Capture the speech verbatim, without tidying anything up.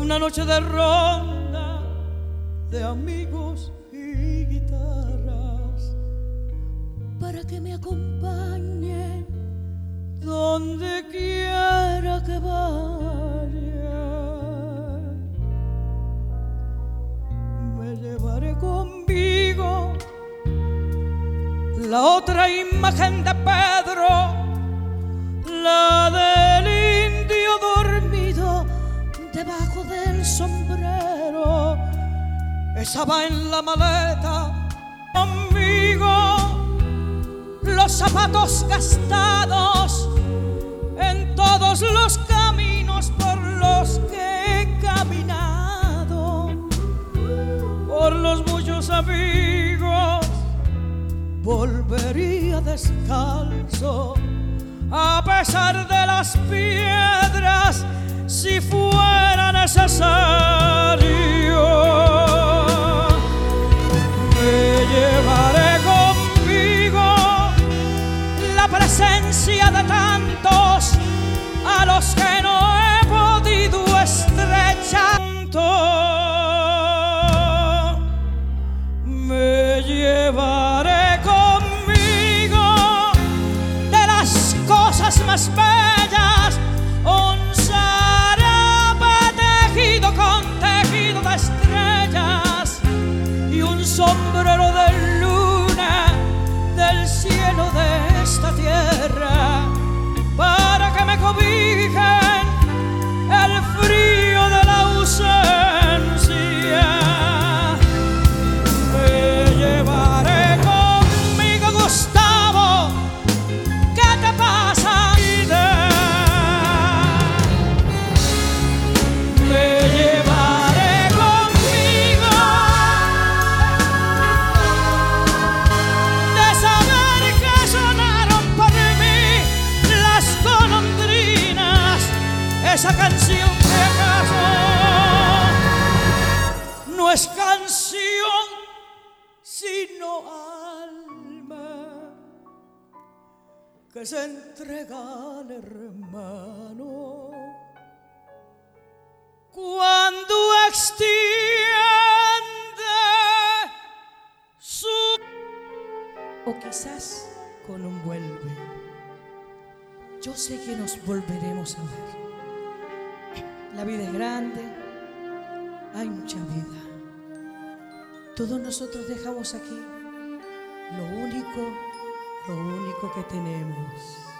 una noche de ronda de amigos y guitarras para que me acompañe donde quiera que vaya. Me llevaré conmigo la otra imagen de Pedro, la del indio dormido debajo del sombrero. Esa va en la maleta conmigo, los zapatos gastados en todos los caminos por los que he caminado, por los muchos amigos volvería descalzo, a pesar de las piedras, si fuera necesario. Me llevaré conmigo la presencia de tantos a los que no he podido estrechar. Me llevaré conmigo de las cosas más bellas un zarape tejido con tejido de estrellas y un sombrero de luna del cielo de esta tierra para que me cobijen el frío de la ausencia. Me llevaré conmigo, Gustavo, ¿qué te pasa, vida? Me llevaré conmigo de saber que sonaron por mí las golondrinas, esa canción que acaso no es canción sino alma que se entrega al hermano cuando extiende su... O quizás con un vuelve. Yo sé que nos volveremos a ver. La vida es grande, hay mucha vida. Todos nosotros dejamos aquí lo único, lo único que tenemos.